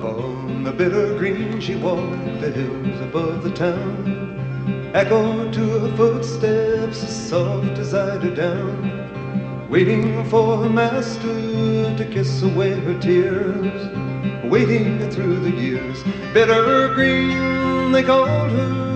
On the bitter green she walked the hills above the town, echoed to her footsteps as soft as eider down, waiting for her master to kiss away her tears, waiting through the years. Bitter green they called her,